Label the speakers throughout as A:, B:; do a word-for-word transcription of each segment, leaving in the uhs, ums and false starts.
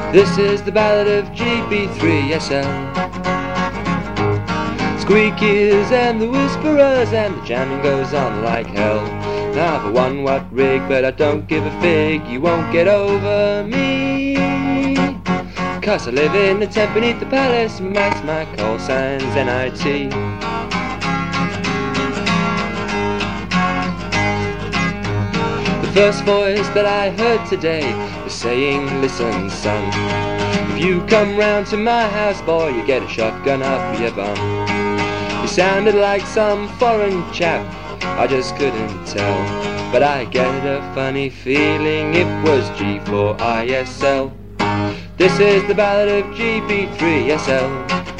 A: This is the ballad of G B three S L. Squeakies and the whisperers and the jamming goes on like hell. Now I've a one watt rig but I don't give a fig, you won't get over me. Cause I live in the tent beneath the palace, and that's my call signs N I T. The first voice that I heard today was saying, listen son, if you come round to my house boy, you get a shotgun up your bum. You sounded like some foreign chap, I just couldn't tell, but I get a funny feeling it was G four I S L. This is the ballad of G B three S L.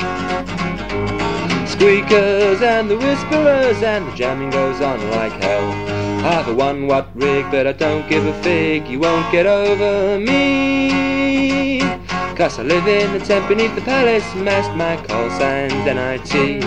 A: Squeakers and the whisperers and the jamming goes on like hell. I have a one watt rig but I don't give a fig, you won't get over me. Cause I live in the tent beneath the palace, and masked my call signs N I T.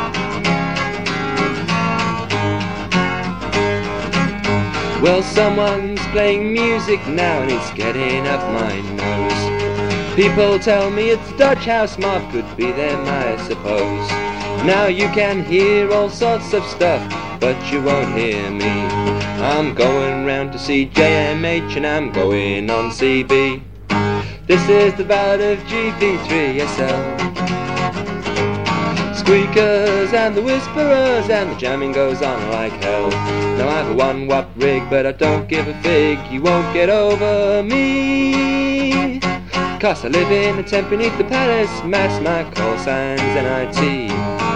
A: Well, someone's playing music now and it's getting up my nose. People tell me it's Dodge House Mob, could be them I suppose. Now you can hear all sorts of stuff, but you won't hear me. I'm going round to see J M H and I'm going on C B. This is the ballad of G B three S L. Squeakers and the whisperers and the jamming goes on like hell. Now I have a one watt rig but I don't give a fig, you won't get over me. Cause I live in a tent beneath the palace, mask my call signs N I T.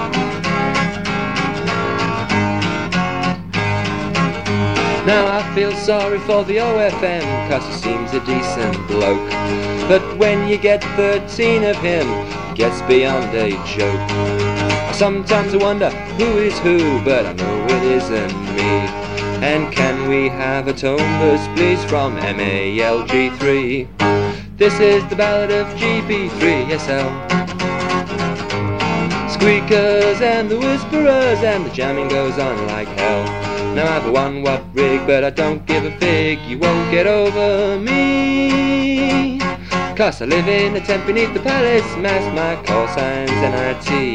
A: Now I feel sorry for the O F M, cause he seems a decent bloke. But when you get thirteen of him, it gets beyond a joke. Sometimes I wonder who is who, but I know it isn't me. And can we have a tone verse please from M A L G three? This is the ballad of G B three S L. Squeakers and the whisperers and the jamming goes on like hell. Now I have a one watt rig but I don't give a fig, you won't get over me. Cause I live in a tent beneath the palace, mask my call signs N I T.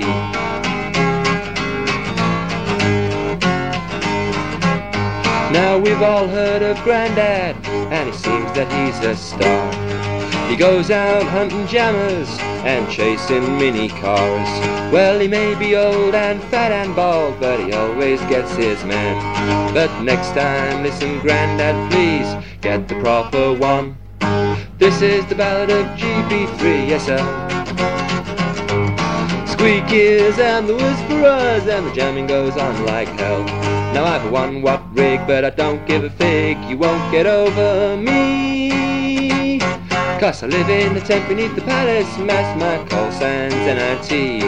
A: Now we've all heard of Grandad, and it seems that he's a star. He goes out hunting jammers and chasing mini cars. Well, he may be old and fat and bald, but he always gets his man. But next time, listen Grandad, please, get the proper one. This is the ballad of G B three S L. Squeakies and the whisperers and the jamming goes on like hell. Now I have a one watt rig but I don't give a fig, you won't get over me. Cause I live in a tent beneath the palace, mask my call signs N I T.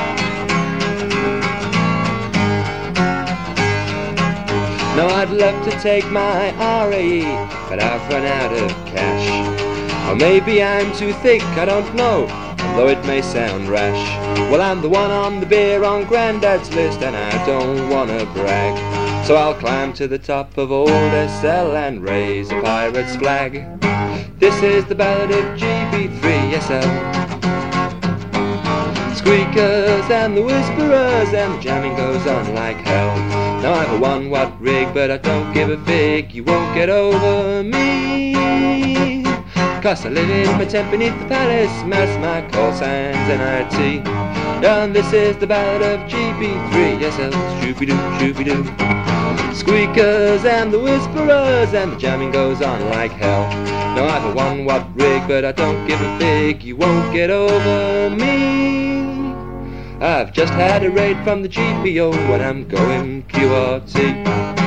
A: Now I'd love to take my R A E, but I've run out of cash. Or maybe I'm too thick, I don't know, although it may sound rash. Well, I'm the one on the beer on Grandad's list and I don't wanna brag. So I'll climb to the top of old S L and raise a pirate's flag. This is the ballad of G B three S L. Squeakers and the whisperers and the jamming goes on like hell. Now I have a one watt rig but I don't give a fig, you won't get over me. Cause I live in my tent beneath the palace, mask my call signs N I T. And this is the ballad of G B three S L. Shooby-doo, shooby-doo. Squeakers and the whisperers and the jamming goes on like hell. Now I have a one watt rig but I don't give a fig, you won't get over me. I've just had a raid from the G P O when I'm going Q R T.